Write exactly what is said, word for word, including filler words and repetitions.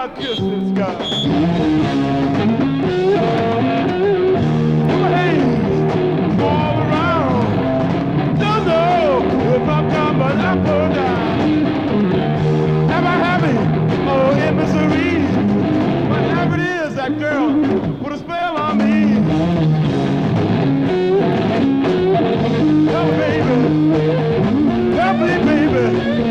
I kiss this guy. Put my hands all around. Don't know if I'm coming up or down. Am I happy or in misery? Whatever it is, that girl put a spell on me. Oh, baby. Help me, baby.